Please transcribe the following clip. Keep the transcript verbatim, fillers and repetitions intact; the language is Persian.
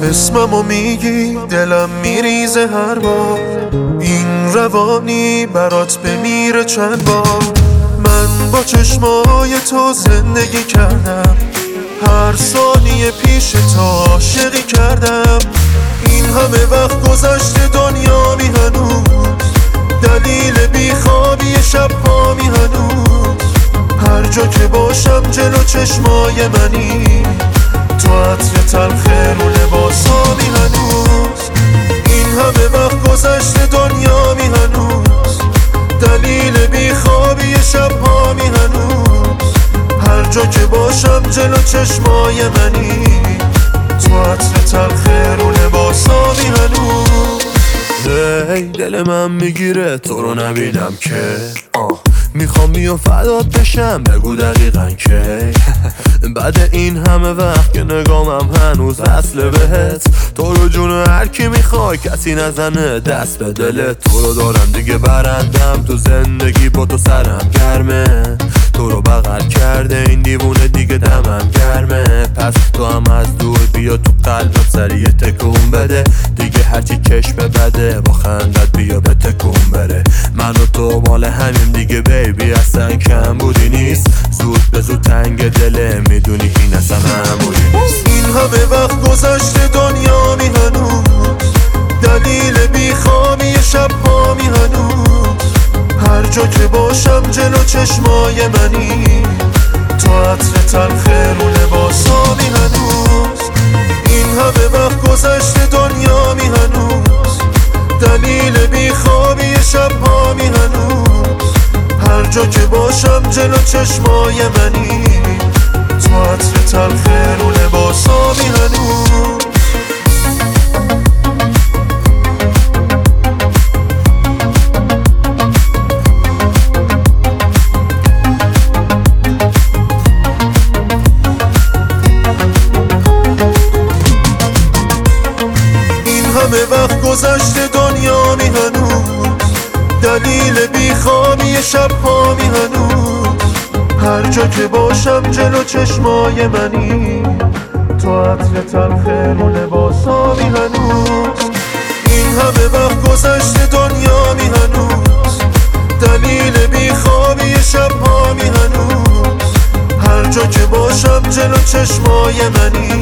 اسممو میگی دلم میریزه هر بار، این روانی برات بمیره چند بار. من با چشمای تو زندگی کردم، هر ثانیه پیش تو عاشقی کردم. این همه وقت گذشته دنیا می هنوز، دلیل بیخوابی شب ها می هنوز. هر جا که باشم جلو چشمای منی، تو عطر تلخ رو لباسا می هنوز. این همه وقت گذشته دنیا می هنوز، دلیل بیخوابی شب ها می هنوز. هر جا که باشم جلو چشمای منی، تو عطر تلخ رو لباسا می هنوز. هی دل من میگیره تو رو نبینم که آه میخوام بیام فدات بشم، بگو دقیقا که بعد این همه وقت که نگامم هنوز وصله بهت. تو رو جون هر کی میخوای کسی نزنه دست به دلت. تو رو دارم دیگه برندم تو زندگی، با تو سرم گرمه. تو رو بغل کرده این دیوونه دیگه دمم گرمه. پس تو هم از دور بیا تو قلبم سریع تکون بده. دیگه هرچی چشم بده با خندت بیا به تکون بره. من و تو مال همین دیگه بیبی، اصلا کم بودی نیست. زود به زود تنگ دله میدونی این اصلا معمولی نیست. این همه وقت گذشته دنیا می هنوز، دلیل بیخوابی شب ها می هنوز. هر جا که باشم جلو چشمای منی، تو عطر تلخ رو لباسا می هنوز. این همه وقت گذشته دنیا می هنوز، دلیل بیخوابی شب ها می هنوز. هر جا که باشم جلو چشمای منی، تو عطر تلخ رو لباسا می هنوز. همه وقت گذشته دنیا می هنوز، دلیل بیخوابی شب ها می هنوز. هر جا که باشم جلو چشمای منی، تو عطر تلخ رو لباسا می هنوز. این همه وقت گذشته دنیا می هنوز، دلیل بیخوابی شب ها می هنوز. هر جا که باشم جلو چشمای منی،